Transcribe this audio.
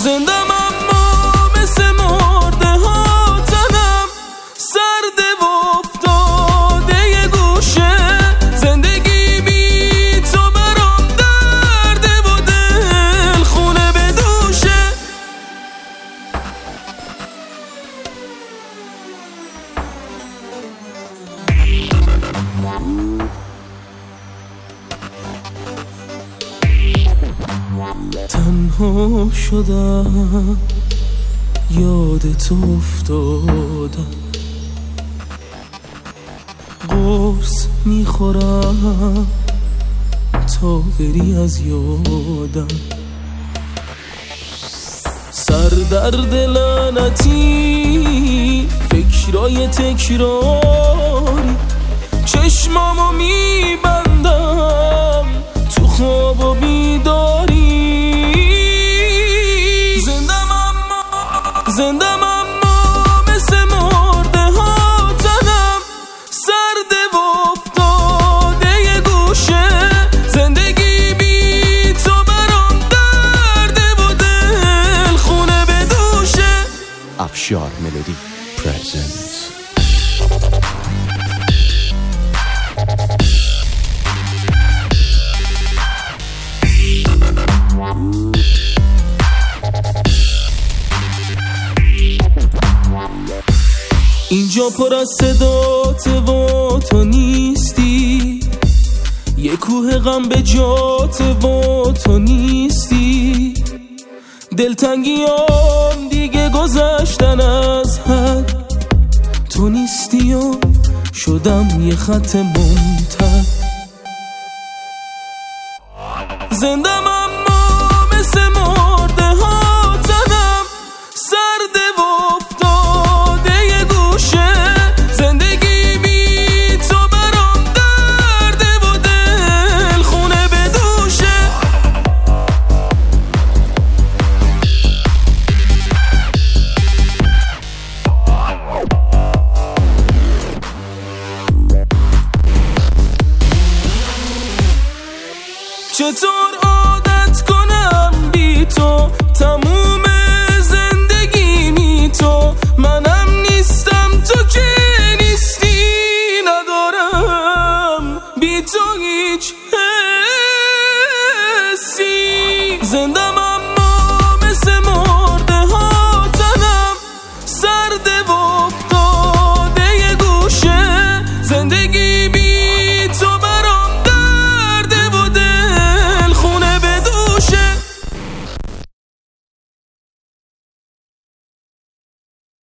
زندم اما مثل مرده ها تنم سرده و افتاده یه گوشه. زندگی بی تو برام درده و دل خونه به دوشه. تنها شدم یاد تو افتادم، قرص میخورم تا بری از یادم. سر درد لعنتی فکرای تکراری، چشمامو میبندم تو خواب و بیداری. زندم اما مثل مرده ها تنم سرده و افتاده یه گوشه. زندگی بی تو برام درده و دل خونه به دوشه. افشار ملودی پرزنس. اینجا پر از صدات و تو نیستی، یه کوه غم به جات و تو نیستی. دلتنگیام دیگه گذشتن از حد، تو نیستی و شدم یه خط ممتد. زندم اما مثل مرده ها تنم سرده و افتاده یه گوشه. زندگی بی تو برام درده و دل خونه به دوشه. چطور عادت کنم بی تو، تموم زندگی تو. منم نیستم تو که نیستی، ندارم بی تو هیچ حسی. زندم